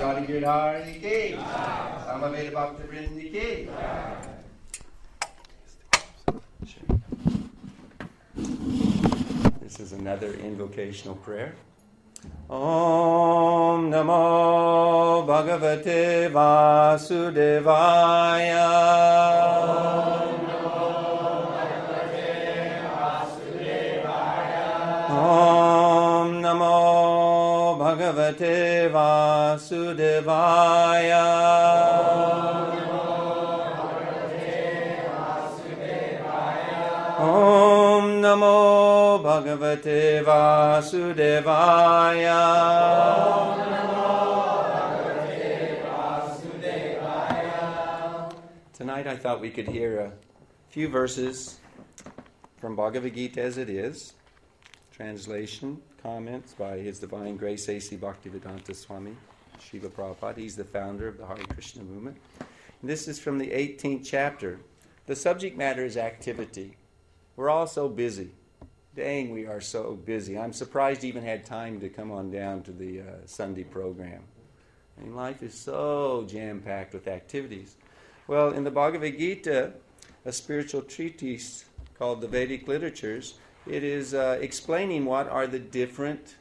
Adi Giridhari ki, Samaveta Bhakta Vrindi ki. This is another invocational prayer. Om Namo Bhagavate Vasudevaya. Om Namo Bhagavate Vasudevaya. Om Namo Bhagavate Vasudevaya. Tonight I thought we could hear a few verses from Bhagavad Gita as it is. Translation, comments by His Divine Grace A.C. Bhaktivedanta Swami, Srila Prabhupada. He's the founder of the Hare Krishna movement. And this is from the 18th chapter. The subject matter is activity. We're all so busy. Dang, we are so busy. I'm surprised you even had time to come on down to the Sunday program. I mean, life is so jam-packed with activities. Well, in the Bhagavad Gita, a spiritual treatise called the Vedic Literatures, it is explaining what are the different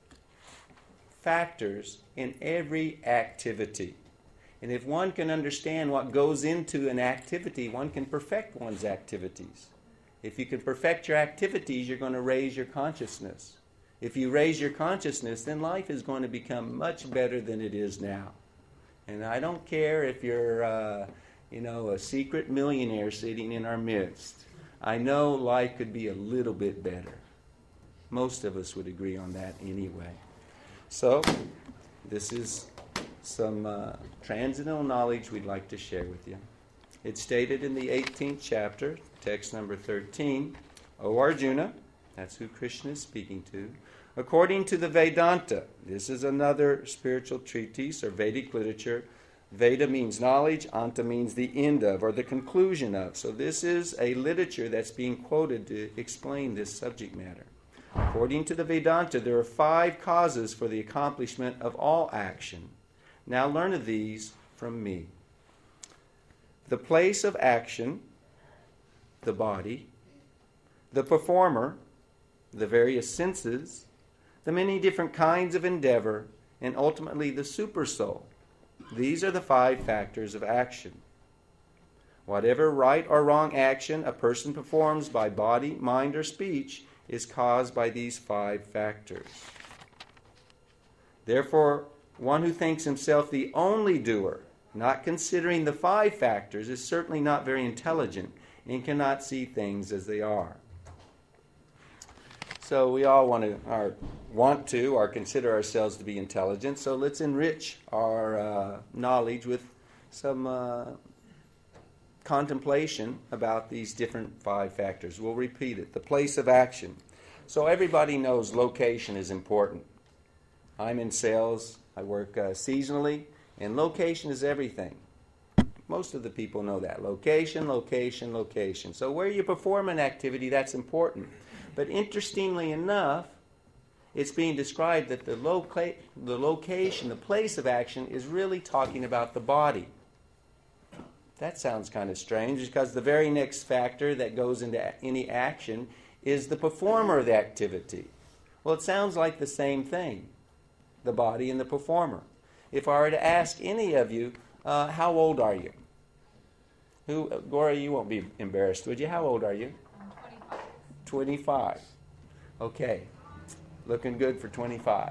factors in every activity. And if one can understand what goes into an activity, one can perfect one's activities. If you can perfect your activities, you're going to raise your consciousness. If you raise your consciousness, then life is going to become much better than it is now. And I don't care if you're, a secret millionaire sitting in our midst. I know life could be a little bit better. Most of us would agree on that anyway. So, this is some transcendental knowledge we'd like to share with you. It's stated in the 18th chapter, text number 13, O Arjuna, that's who Krishna is speaking to, according to the Vedanta, this is another spiritual treatise or Vedic literature. Veda means knowledge, Anta means the end of or the conclusion of. So this is a literature that's being quoted to explain this subject matter. According to the Vedanta, there are 5 causes for the accomplishment of all action. Now learn of these from me. The place of action, the body, the performer, the various senses, the many different kinds of endeavor, and ultimately the supersoul. These are the 5 factors of action. Whatever right or wrong action a person performs by body, mind, or speech is caused by these 5 factors. Therefore, one who thinks himself the only doer, not considering the 5 factors, is certainly not very intelligent and cannot see things as they are. So we all want to or consider ourselves to be intelligent. So let's enrich our knowledge with some contemplation about these different 5 factors. We'll repeat it. The place of action. So everybody knows location is important. I'm in sales. I work seasonally, and location is everything. Most of the people know that. Location, location, location. So where you perform an activity, that's important. But interestingly enough, it's being described that the location, the place of action, is really talking about the body. That sounds kind of strange because the very next factor that goes into any action is the performer of the activity. Well, it sounds like the same thing, the body and the performer. If I were to ask any of you, how old are you? Gora, you won't be embarrassed, would you? How old are you? 25. Okay. Looking good for 25.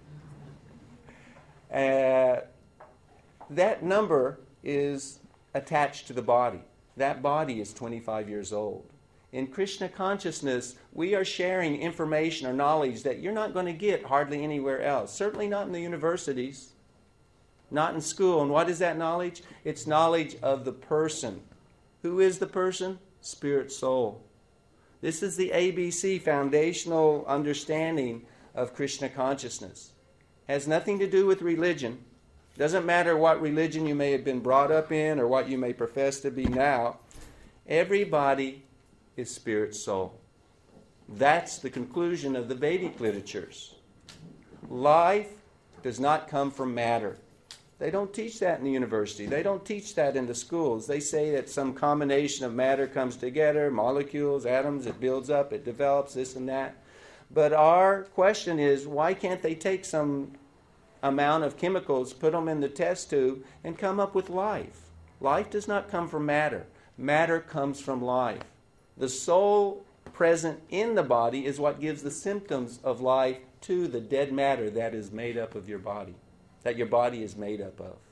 That number is attached to the body. That body is 25 years old. In Krishna consciousness, we are sharing information or knowledge that you're not going to get hardly anywhere else. Certainly not in the universities, not in school. And what is that knowledge? It's knowledge of the person. Who is the person? Spirit, soul. This is the ABC, foundational understanding of Krishna consciousness. Has nothing to do with religion. Doesn't matter what religion you may have been brought up in or what you may profess to be now. Everybody is spirit, soul. That's the conclusion of the Vedic literatures. Life does not come from matter. They don't teach that in the university. They don't teach that in the schools. They say that some combination of matter comes together, molecules, atoms, it builds up, it develops, this and that. But our question is, why can't they take some amount of chemicals, put them in the test tube, and come up with life? Life does not come from matter. Matter comes from life. The soul present in the body is what gives the symptoms of life to the dead matter that is made up of your body, that your body is made up of.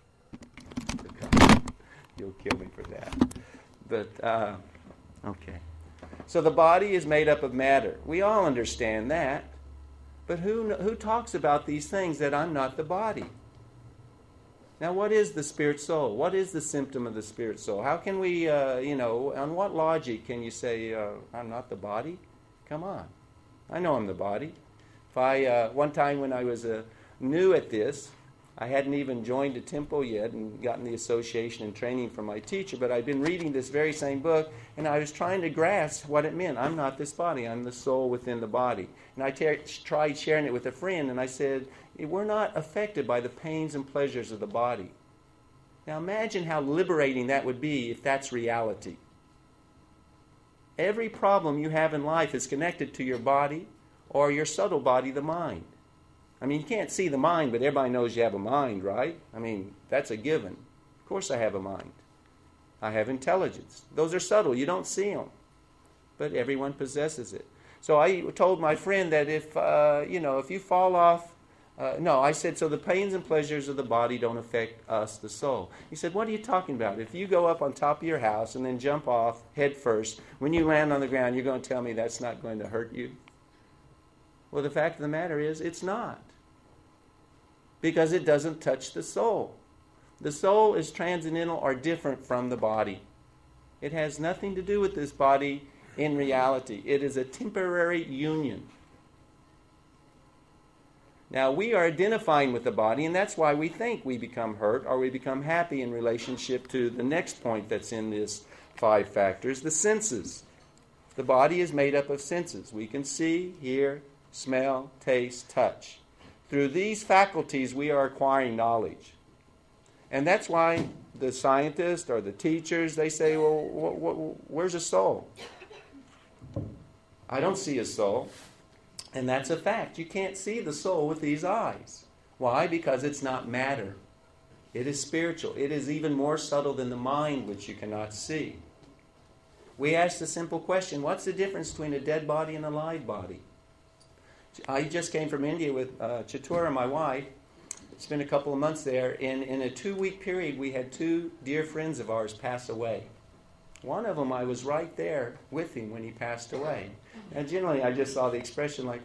You'll kill me for that. But, okay. So the body is made up of matter. We all understand that. But who talks about these things that I'm not the body? Now, what is the spirit soul? What is the symptom of the spirit soul? How can we, on what logic can you say, I'm not the body? Come on. I know I'm the body. One time when I was new at this, I hadn't even joined a temple yet and gotten the association and training from my teacher, but I'd been reading this very same book, and I was trying to grasp what it meant. I'm not this body. I'm the soul within the body. And I tried sharing it with a friend, and I said, we're not affected by the pains and pleasures of the body. Now imagine how liberating that would be if that's reality. Every problem you have in life is connected to your body or your subtle body, the mind. I mean, you can't see the mind, but everybody knows you have a mind, right? I mean, that's a given. Of course I have a mind. I have intelligence. Those are subtle. You don't see them. But everyone possesses it. So I told my friend that if you fall off, I said, so the pains and pleasures of the body don't affect us, the soul. He said, what are you talking about? If you go up on top of your house and then jump off head first, when you land on the ground, you're going to tell me that's not going to hurt you? Well, the fact of the matter is, it's not. Because it doesn't touch the soul. The soul is transcendental or different from the body. It has nothing to do with this body in reality. It is a temporary union. Now, we are identifying with the body, and that's why we think we become hurt or we become happy in relationship to the next point that's in this 5 factors, the senses. The body is made up of senses. We can see, hear, smell, taste, touch. Through these faculties, we are acquiring knowledge. And that's why the scientists or the teachers, they say, well, where's a soul? I don't see a soul. And that's a fact. You can't see the soul with these eyes. Why? Because it's not matter. It is spiritual. It is even more subtle than the mind, which you cannot see. We ask the simple question, what's the difference between a dead body and a live body? I just came from India with Chatura, my wife. Spent a couple of months there. In a 2-week period, we had 2 dear friends of ours pass away. One of them, I was right there with him when he passed away. And generally, I just saw the expression like,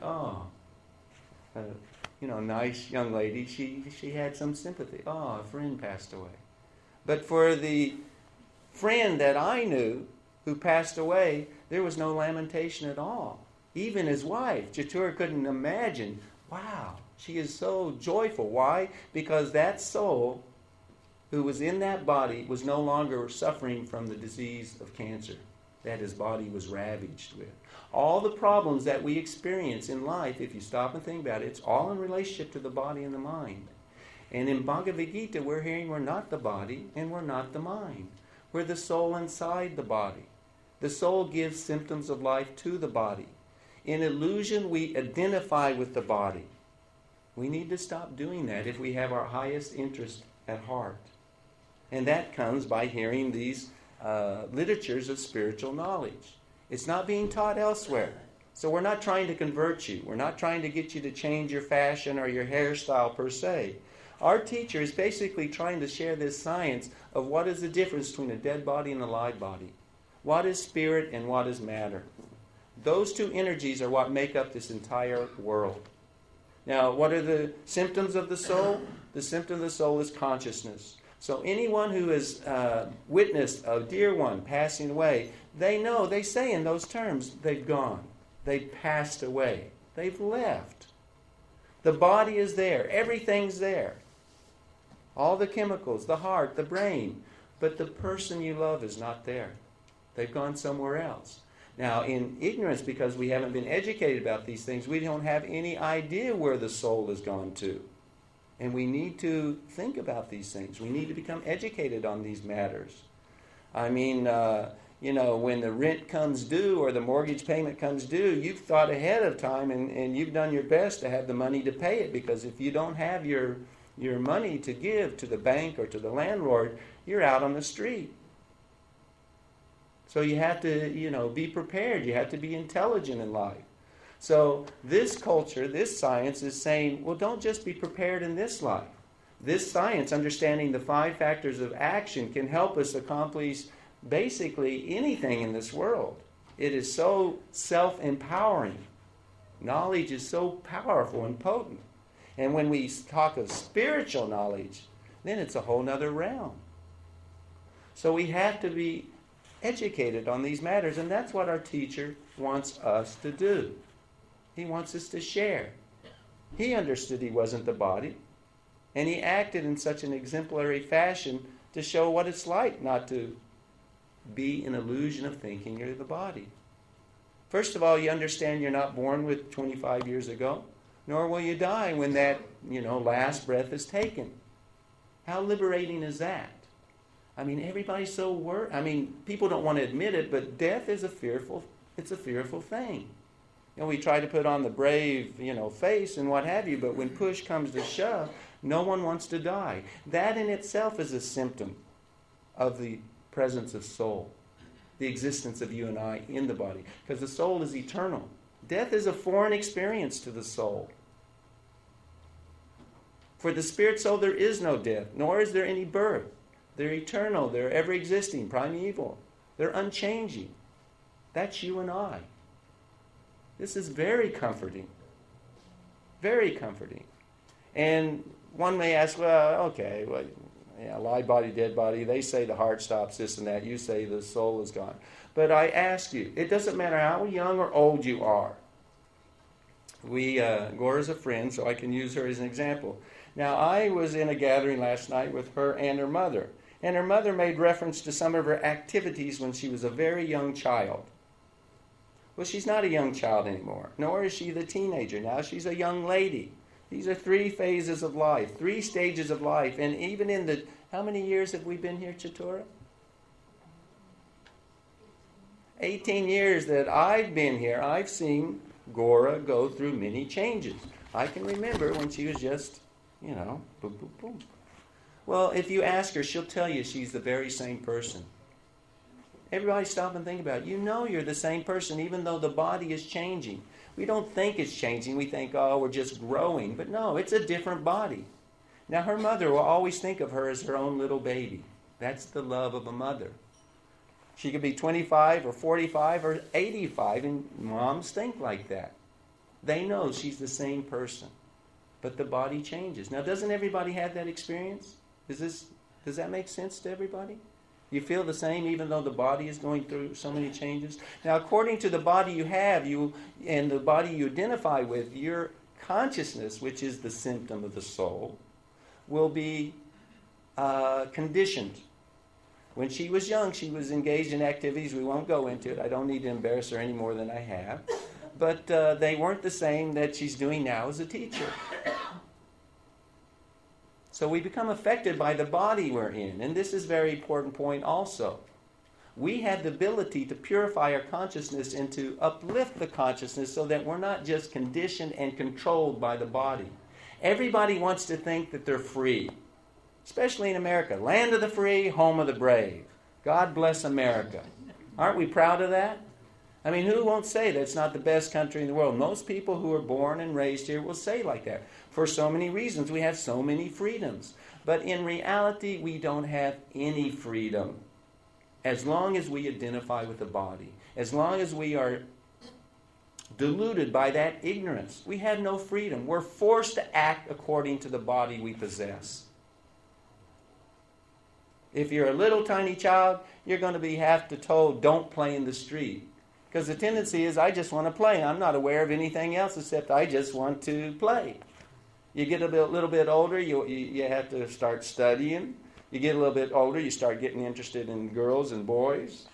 nice young lady. She had some sympathy. Oh, a friend passed away. But for the friend that I knew who passed away, there was no lamentation at all. Even his wife, Chatura, couldn't imagine, wow, she is so joyful. Why? Because that soul who was in that body was no longer suffering from the disease of cancer that his body was ravaged with. All the problems that we experience in life, if you stop and think about it, it's all in relationship to the body and the mind. And in Bhagavad Gita, we're hearing we're not the body and we're not the mind. We're the soul inside the body. The soul gives symptoms of life to the body. In illusion, we identify with the body. We need to stop doing that if we have our highest interest at heart. And that comes by hearing these literatures of spiritual knowledge. It's not being taught elsewhere. So we're not trying to convert you. We're not trying to get you to change your fashion or your hairstyle per se. Our teacher is basically trying to share this science of what is the difference between a dead body and a live body. What is spirit and what is matter? Those 2 energies are what make up this entire world. Now, what are the symptoms of the soul? The symptom of the soul is consciousness. So anyone who has witnessed a dear one passing away, they say in those terms, they've gone. They've passed away. They've left. The body is there. Everything's there. All the chemicals, the heart, the brain. But the person you love is not there. They've gone somewhere else. Now, in ignorance, because we haven't been educated about these things, we don't have any idea where the soul has gone to. And we need to think about these things. We need to become educated on these matters. I mean, when the rent comes due or the mortgage payment comes due, you've thought ahead of time and you've done your best to have the money to pay it, because if you don't have your money to give to the bank or to the landlord, you're out on the street. So you have to, be prepared. You have to be intelligent in life. So this culture, this science is saying, well, don't just be prepared in this life. This science, understanding the 5 factors of action, can help us accomplish basically anything in this world. It is so self-empowering. Knowledge is so powerful and potent. And when we talk of spiritual knowledge, then it's a whole other realm. So we have to be educated on these matters, and that's what our teacher wants us to do. He wants us to share. He understood he wasn't the body, and he acted in such an exemplary fashion to show what it's like not to be an illusion of thinking you're the body. First of all, you understand you're not born with 25 years ago, nor will you die when that, last breath is taken. How liberating is that? I mean, everybody's so worried. People don't want to admit it, but death is a fearful thing. We try to put on the brave, face and what have you, but when push comes to shove, no one wants to die. That in itself is a symptom of the presence of soul, the existence of you and I in the body, because the soul is eternal. Death is a foreign experience to the soul. For the spirit soul, there is no death, nor is there any birth. They're eternal. They're ever-existing, primeval. They're unchanging. That's you and I. This is very comforting. Very comforting. And one may ask, live body, dead body. They say the heart stops, this and that. You say the soul is gone. But I ask you, it doesn't matter how young or old you are. Gora's a friend, so I can use her as an example. Now, I was in a gathering last night with her and her mother. And her mother made reference to some of her activities when she was a very young child. Well, she's not a young child anymore, nor is she the teenager. Now she's a young lady. These are 3 phases of life, 3 stages of life. And even in how many years have we been here, Chatura? 18 years that I've been here, I've seen Gora go through many changes. I can remember when she was just, boom, boom, boom. Well, if you ask her, she'll tell you she's the very same person. Everybody stop and think about it. You're the same person, even though the body is changing. We don't think it's changing. We think, we're just growing. But no, it's a different body. Now, her mother will always think of her as her own little baby. That's the love of a mother. She could be 25 or 45 or 85, and moms think like that. They know she's the same person. But the body changes. Now, doesn't everybody have that experience? Does that make sense to everybody? You feel the same even though the body is going through so many changes? Now, according to the body you have, and the body you identify with, your consciousness, which is the symptom of the soul, will be conditioned. When she was young, she was engaged in activities. We won't go into it. I don't need to embarrass her any more than I have. But they weren't the same that she's doing now as a teacher. So we become affected by the body we're in. And this is a very important point also. We have the ability to purify our consciousness and to uplift the consciousness so that we're not just conditioned and controlled by the body. Everybody wants to think that they're free, especially in America. Land of the free, home of the brave. God bless America. Aren't we proud of that? I mean, who won't say that it's not the best country in the world? Most people who are born and raised here will say like that. For so many reasons, we have so many freedoms. But in reality, we don't have any freedom. As long as we identify with the body, as long as we are deluded by that ignorance, we have no freedom. We're forced to act according to the body we possess. If you're a little tiny child, you're going to be told, don't play in the street. Because the tendency is, I just want to play. I'm not aware of anything else except I just want to play. You get a little bit older, you have to start studying. You get a little bit older, you start getting interested in girls and boys.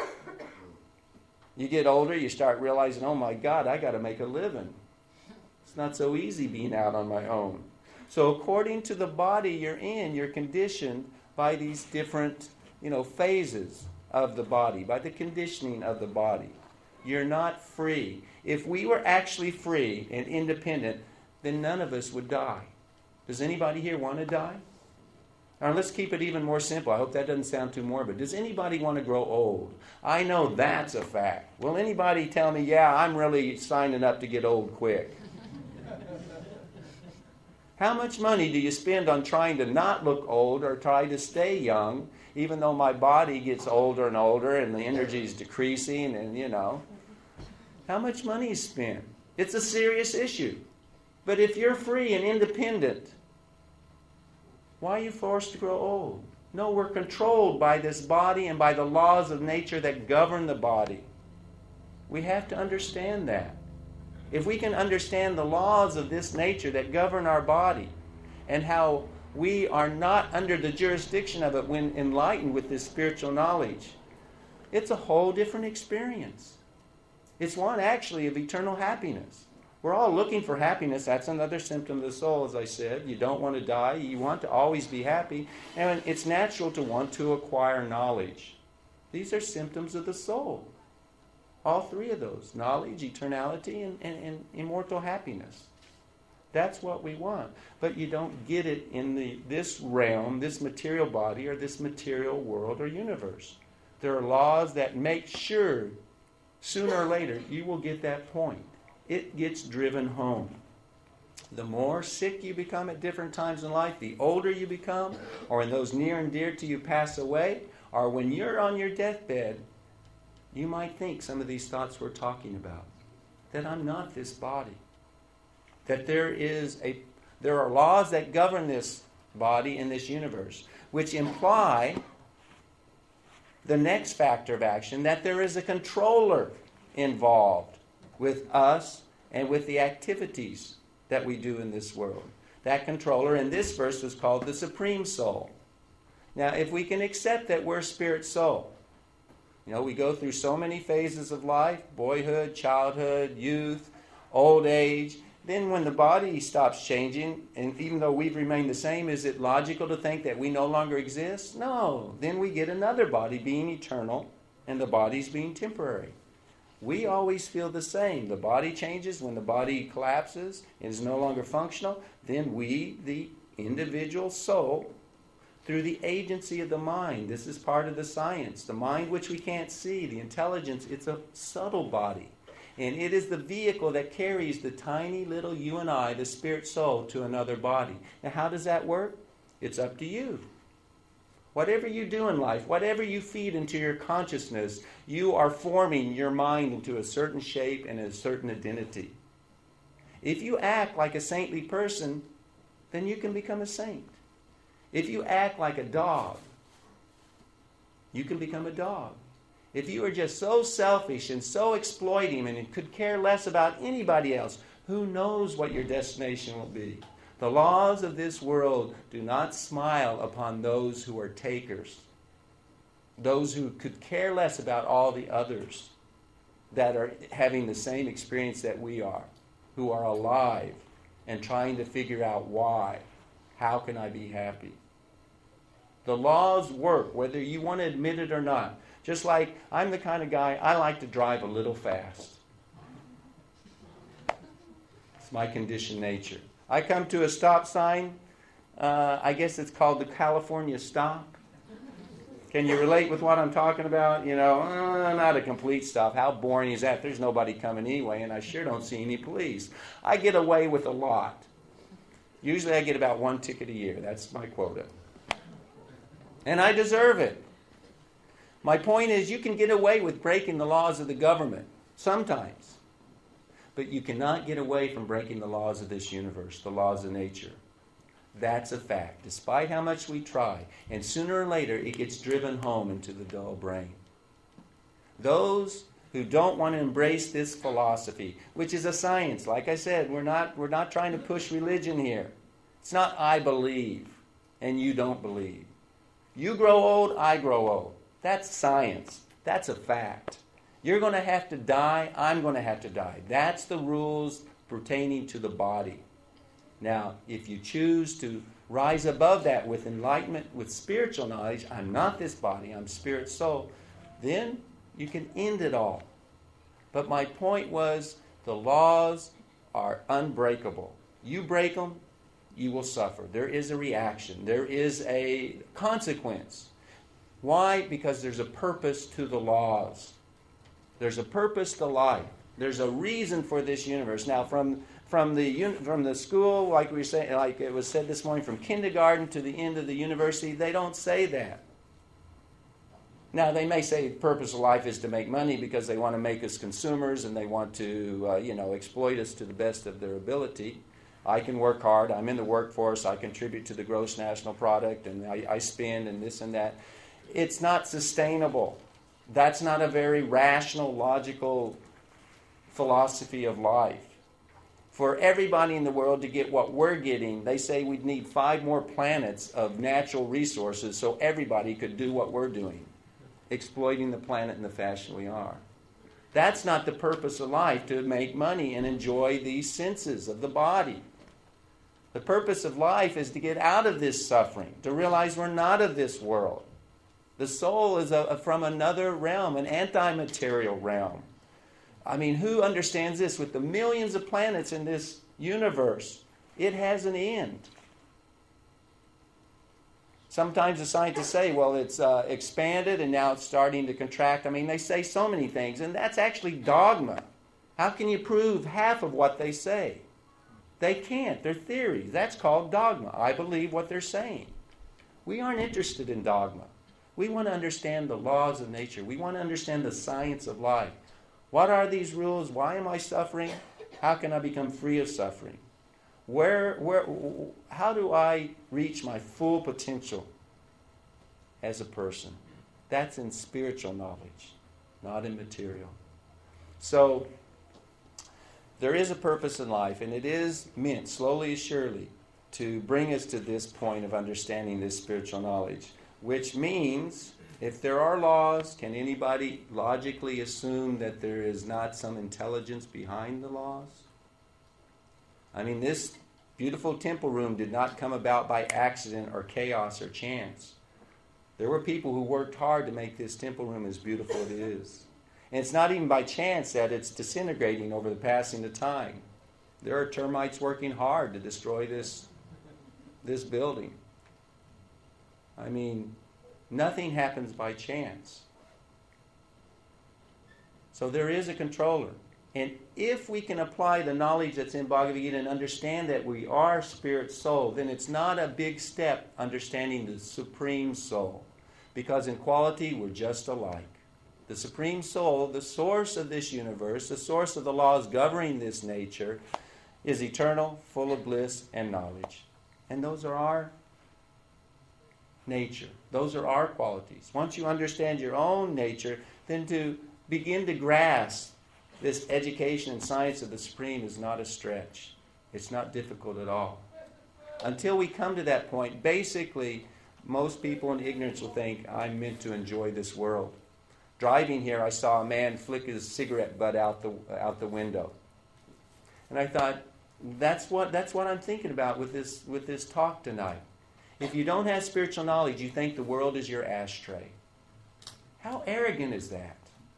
You get older, you start realizing, oh my God, I got to make a living. It's not so easy being out on my own. So according to the body you're in, you're conditioned by these different, phases of the body, by the conditioning of the body. You're not free. If we were actually free and independent, then none of us would die. Does anybody here want to die? Now let's keep it even more simple. I hope that doesn't sound too morbid. Does anybody want to grow old? I know that's a fact. Will anybody tell me, yeah, I'm really signing up to get old quick? How much money do you spend on trying to not look old or try to stay young, even though my body gets older and older and the energy is decreasing and, How much money is spent? It's a serious issue. But if you're free and independent, why are you forced to grow old? No, we're controlled by this body and by the laws of nature that govern the body. We have to understand that. If we can understand the laws of this nature that govern our body and how we are not under the jurisdiction of it when enlightened with this spiritual knowledge, it's a whole different experience. It's one actually of eternal happiness. We're all looking for happiness. That's another symptom of the soul, as I said. You don't want to die. You want to always be happy. And it's natural to want to acquire knowledge. These are symptoms of the soul. All three of those. Knowledge, eternality, and immortal happiness. That's what we want. But you don't get it in this realm, this material body, or this material world or universe. There are laws that make sure, sooner or later, you will get that point. It gets driven home. The more sick you become at different times in life, the older you become, or when those near and dear to you pass away, or when you're on your deathbed, you might think some of these thoughts we're talking about. That I'm not this body. That there are laws that govern this body in this universe, which imply the next factor of action, that there is a controller involved with us and with the activities that we do in this world. That controller in this verse was called the Supreme Soul. Now, if we can accept that we're spirit soul, we go through so many phases of life, boyhood, childhood, youth, old age. Then when the body stops changing, and even though we've remained the same, is it logical to think that we no longer exist? No. Then we get another body being eternal, and the body's being temporary. We always feel the same. The body changes when the body collapses and is no longer functional. Then we, the individual soul, through the agency of the mind, this is part of the science, the mind which we can't see, the intelligence, it's a subtle body. And it is the vehicle that carries the tiny little you and I, the spirit soul, to another body. Now how does that work? It's up to you. Whatever you do in life, whatever you feed into your consciousness, you are forming your mind into a certain shape and a certain identity. If you act like a saintly person, then you can become a saint. If you act like a dog, you can become a dog. If you are just so selfish and so exploiting and could care less about anybody else, who knows what your destination will be? The laws of this world do not smile upon those who are takers, those who could care less about all the others that are having the same experience that we are, who are alive and trying to figure out why. How can I be happy? The laws work, whether you want to admit it or not. Just like I'm the kind of guy, I like to drive a little fast. It's my conditioned nature. I come to a stop sign. I guess it's called the California stop. Can you relate with what I'm talking about? Not a complete stop. How boring is that? There's nobody coming anyway, and I sure don't see any police. I get away with a lot. Usually I get about 1 ticket a year. That's my quota. And I deserve it. My point is, you can get away with breaking the laws of the government sometimes. But you cannot get away from breaking the laws of this universe, the laws of nature. That's a fact, despite how much we try. And sooner or later, it gets driven home into the dull brain. Those who don't want to embrace this philosophy, which is a science, like I said, we're not trying to push religion here. It's not I believe and you don't believe. You grow old, I grow old. That's science. That's a fact. You're going to have to die. I'm going to have to die. That's the rules pertaining to the body. Now, if you choose to rise above that with enlightenment, with spiritual knowledge, I'm not this body, I'm spirit, soul, then you can end it all. But my point was, the laws are unbreakable. You break them, you will suffer. There is a reaction. There is a consequence. Why? Because there's a purpose to the laws. There's a purpose to life. There's a reason for this universe. Now, from the school, like we were saying, like it was said this morning, from kindergarten to the end of the university, they don't say that. Now, they may say the purpose of life is to make money because they want to make us consumers and they want to, exploit us to the best of their ability. I can work hard. I'm in the workforce. I contribute to the gross national product, and I spend and this and that. It's not sustainable. That's not a very rational, logical philosophy of life. For everybody in the world to get what we're getting, they say we'd need 5 more planets of natural resources so everybody could do what we're doing, exploiting the planet in the fashion we are. That's not the purpose of life, to make money and enjoy these senses of the body. The purpose of life is to get out of this suffering, to realize we're not of this world. The soul is from another realm, an anti-material realm. I mean, who understands this? With the millions of planets in this universe, it has an end. Sometimes the scientists say, well, it's expanded and now it's starting to contract. I mean, they say so many things, and that's actually dogma. How can you prove half of what they say? They can't. They're theories. That's called dogma. I believe what they're saying. We aren't interested in dogma. We want to understand the laws of nature. We want to understand the science of life. What are these rules? Why am I suffering? How can I become free of suffering? How do I reach my full potential as a person? That's in spiritual knowledge, not in material. So, there is a purpose in life, and it is meant, slowly and surely, to bring us to this point of understanding this spiritual knowledge, which means, if there are laws, can anybody logically assume that there is not some intelligence behind the laws? I mean, this beautiful temple room did not come about by accident or chaos or chance. There were people who worked hard to make this temple room as beautiful as it is. And it's not even by chance that it's disintegrating over the passing of time. There are termites working hard to destroy this building. I mean, nothing happens by chance. So there is a controller. And if we can apply the knowledge that's in Bhagavad Gita and understand that we are spirit soul, then it's not a big step understanding the supreme soul. Because in quality, we're just alike. The supreme soul, the source of this universe, the source of the laws governing this nature, is eternal, full of bliss and knowledge. And those are our nature. Those are our qualities. Once you understand your own nature, then to begin to grasp this education and science of the Supreme is not a stretch. It's not difficult at all. Until we come to that point, basically, most people in ignorance will think, I'm meant to enjoy this world. Driving here, I saw a man flick his cigarette butt out the window. And I thought, that's what I'm thinking about with this talk tonight. If you don't have spiritual knowledge, you think the world is your ashtray. How arrogant is that?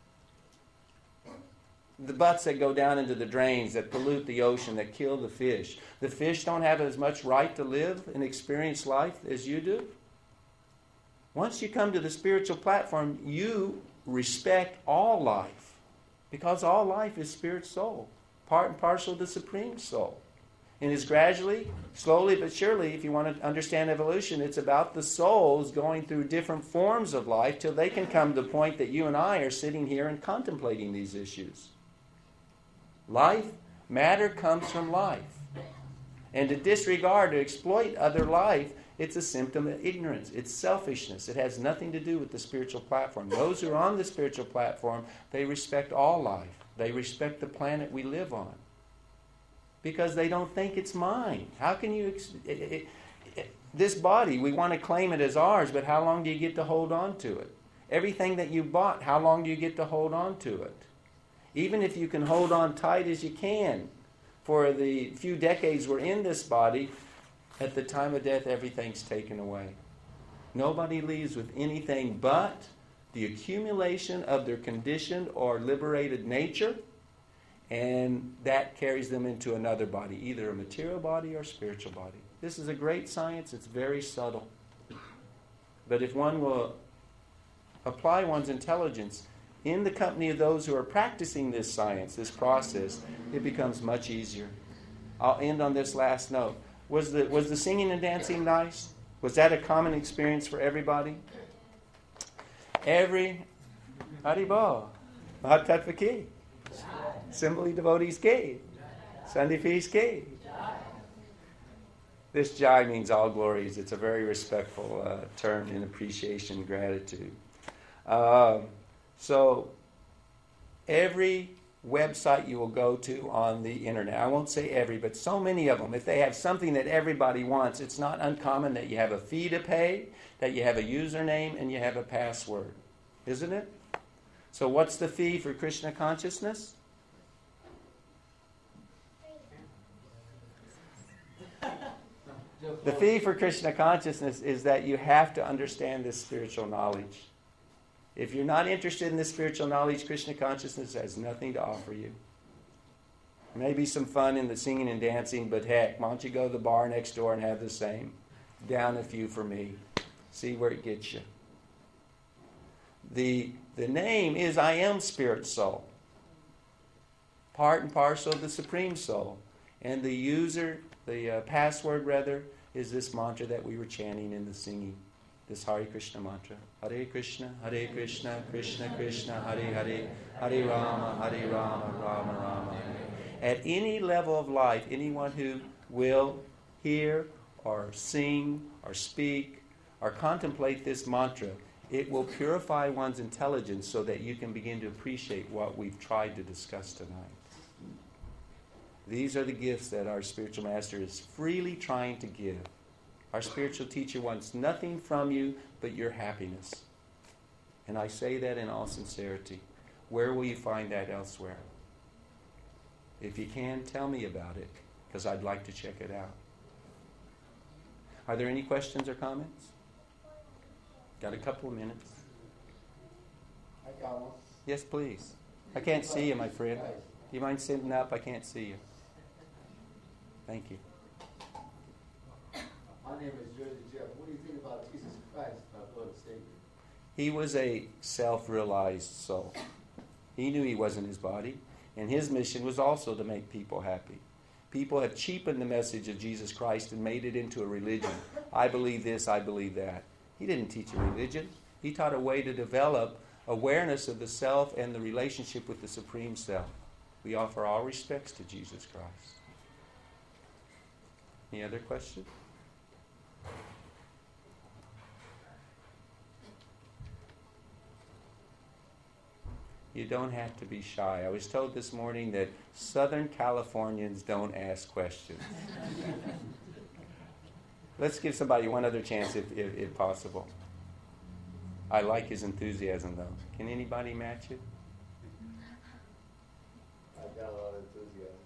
The butts that go down into the drains, that pollute the ocean, that kill the fish. The fish don't have as much right to live and experience life as you do. Once you come to the spiritual platform, you respect all life, because all life is spirit soul, part and parcel of the supreme soul. And is gradually, slowly but surely, if you want to understand evolution, it's about the souls going through different forms of life till they can come to the point that you and I are sitting here and contemplating these issues. Life, matter comes from life. And to disregard, to exploit other life, it's a symptom of ignorance. It's selfishness. It has nothing to do with the spiritual platform. Those who are on the spiritual platform, they respect all life. They respect the planet we live on. Because they don't think it's mine. How can you... this body, we want to claim it as ours, but how long do you get to hold on to it? Everything that you bought, how long do you get to hold on to it? Even if you can hold on tight as you can, for the few decades we're in this body, at the time of death, everything's taken away. Nobody leaves with anything but the accumulation of their conditioned or liberated nature, and that carries them into another body, either a material body or spiritual body. This is a great science. It's very subtle. But if one will apply one's intelligence in the company of those who are practicing this science, this process, it becomes much easier. I'll end on this last note. Was the singing and dancing nice? Was that a common experience for everybody? Haribol, Mahat Tattva Ki, Assembly Devotees Ki, Sunday Feast Ki. This Jai means all glories. It's a very respectful term in appreciation and gratitude. So every website you will go to on the internet, I won't say every, but so many of them, if they have something that everybody wants, it's not uncommon that you have a fee to pay, that you have a username, and you have a password. Isn't it? So what's the fee for Krishna consciousness? The fee for Krishna consciousness is that you have to understand this spiritual knowledge. If you're not interested in this spiritual knowledge, Krishna consciousness has nothing to offer you. Maybe some fun in the singing and dancing, but heck, why don't you go to the bar next door and have the same? Down a few for me. See where it gets you. The name is I Am Spirit Soul. Part and parcel of the Supreme Soul. And the password rather, is this mantra that we were chanting in the singing. This Hare Krishna mantra. Hare Krishna, Krishna Krishna, Hare Hare, Hare Rama, Rama Rama. At any level of life, anyone who will hear or sing or speak or contemplate this mantra, it will purify one's intelligence so that you can begin to appreciate what we've tried to discuss tonight. These are the gifts that our spiritual master is freely trying to give. Our spiritual teacher wants nothing from you but your happiness. And I say that in all sincerity. Where will you find that elsewhere? If you can, tell me about it, because I'd like to check it out. Are there any questions or comments? Got a couple of minutes. I got one. Yes, please. I can't see you, my friend. Do you mind sitting up? I can't see you. Thank you. My name is Jersey Jeff. What do you think about Jesus Christ, our Lord and Savior? He was a self-realized soul. He knew he wasn't his body, and his mission was also to make people happy. People have cheapened the message of Jesus Christ and made it into a religion. I believe this, I believe that. He didn't teach a religion. He taught a way to develop awareness of the self and the relationship with the Supreme Self. We offer all respects to Jesus Christ. Any other questions? You don't have to be shy. I was told this morning that Southern Californians don't ask questions. Let's give somebody one other chance if possible. I like his enthusiasm, though. Can anybody match it? I've got a lot of enthusiasm.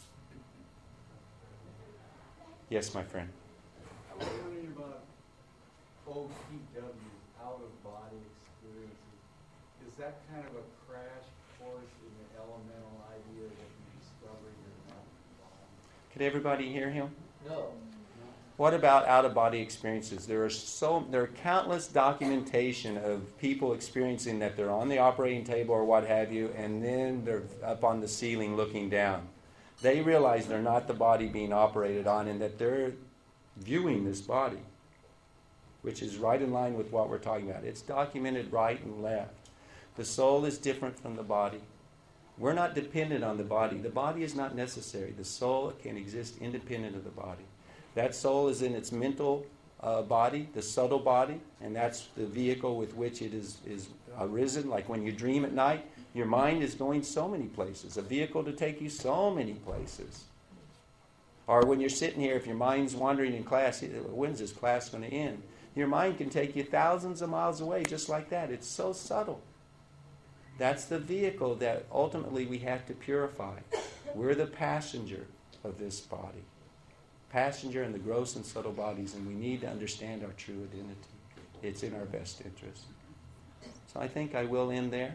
Yes, my friend. I was wondering about OPW, out-of-body experiences. Is that kind of a crash course in the elemental idea that you discover you're not the body? Could everybody hear him? No. What about out-of-body experiences? There are countless documentation of people experiencing that they're on the operating table or what have you, and then they're up on the ceiling looking down. They realize they're not the body being operated on and that they're viewing this body, which is right in line with what we're talking about. It's documented right and left. The soul is different from the body. We're not dependent on the body. The body is not necessary. The soul can exist independent of the body. That soul is in its mental body, the subtle body, and that's the vehicle with which it is arisen. Like when you dream at night, your mind is going so many places, a vehicle to take you so many places. Or when you're sitting here, if your mind's wandering in class, when's this class going to end? Your mind can take you thousands of miles away just like that. It's so subtle. That's the vehicle that ultimately we have to purify. We're the passenger. of this body. Passenger in the gross and subtle bodies, and we need to understand our true identity. It's in our best interest. So I think I will end there.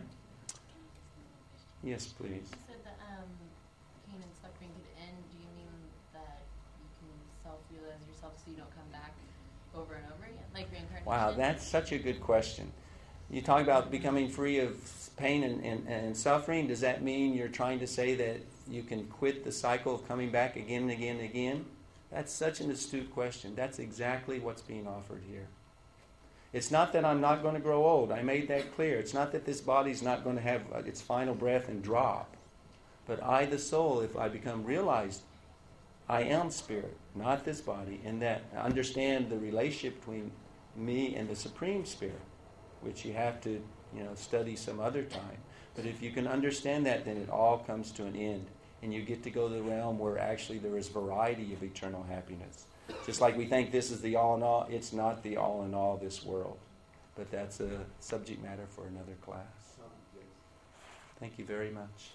Yes, please. You said that pain and suffering could end. Do you mean that you can self-realize yourself so you don't come back over and over again, like reincarnation? Wow, that's such a good question. You talk about becoming free of pain and suffering. Does that mean you're trying to say that you can quit the cycle of coming back again and again and again? That's such an astute question. That's exactly what's being offered here. It's not that I'm not going to grow old. I made that clear. It's not that this body's not going to have its final breath and drop. But I, the soul, if I become realized, I am spirit, not this body, and that I understand the relationship between me and the Supreme Spirit, which you have to, study some other time. But if you can understand that, then it all comes to an end. And you get to go to the realm where actually there is variety of eternal happiness. Just like we think this is the all in all, it's not the all in all, this world. But that's a subject matter for another class. Thank you very much.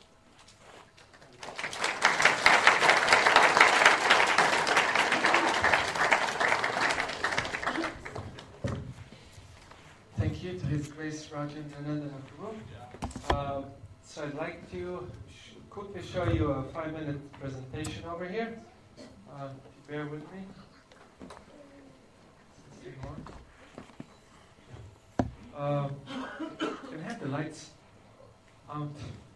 Thank you to His Grace Rajendrananda Prabhu. So I'd like to quickly show you a 5-minute presentation over here. If you bear with me. Can I have the lights out?